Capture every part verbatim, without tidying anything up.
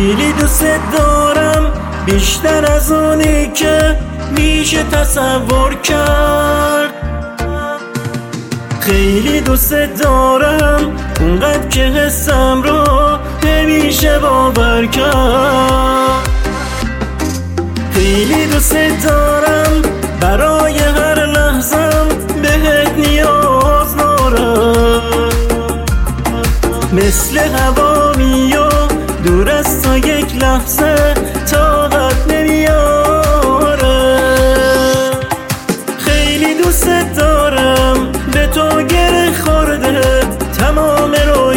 خیلی دوست دارم، بیشتر از اونی که میشه تصور کرد. خیلی دوست دارم اونقدر که حسم رو نمیشه باور کرد. خیلی دوست دارم برای هر لحظم بهت نیاز دارم، مثل هوامی و دور از تو یک لحظه طاقت نمیاره. خیلی دوست دارم به تو گره خورده تمام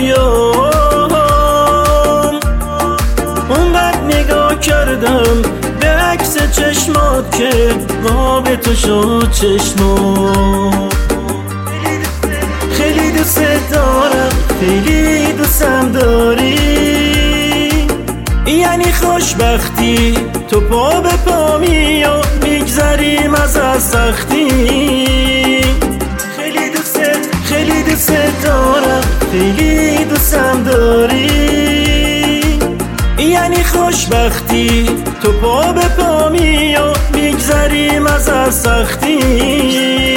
رویام، اونقدر نگاه کردم به عکس چشمات که قاب تو شد چشمام. خیلی دوست دارم، خیلی دوستم داری، یعنی خوشبختی تو پا به پا می و میگذریم از از سختی. خیلی دوست خیلی دوست دارم، خیلی دوستم داری، یعنی خوشبختی تو پا به پا می و میگذریم از از سختی.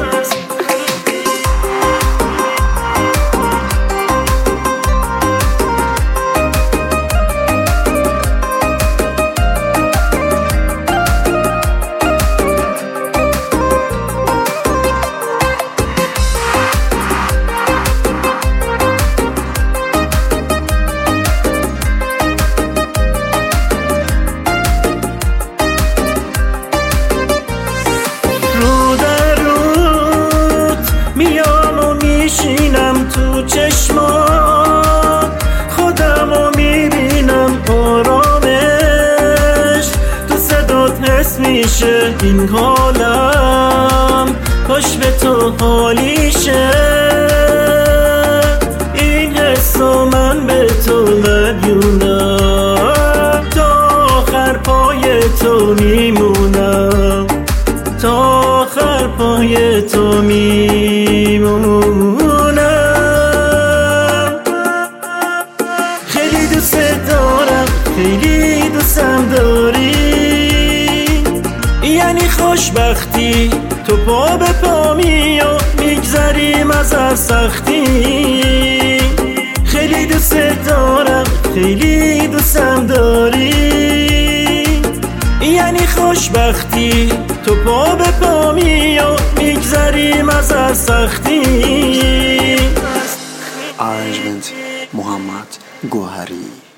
میشینم تو چشمات، خودم رو میبینم آرامش، تو صدات حس میشه این حالم، کاش به تو حالیشه. این حسو من به تو مدیونم، تا آخر پای تو میمونم، تا آخر پای تو میمونم. خیلی دوست دارم، خیلی دوستم داری، یعنی خوشبختی تو پا به پا می و میگذریم از از سختی. خیلی دوست دارم، خیلی دوستم داری، یعنی خوشبختی تو پا به پا می و میگذریم از از سختی. آرنجمنت محمد گوهری.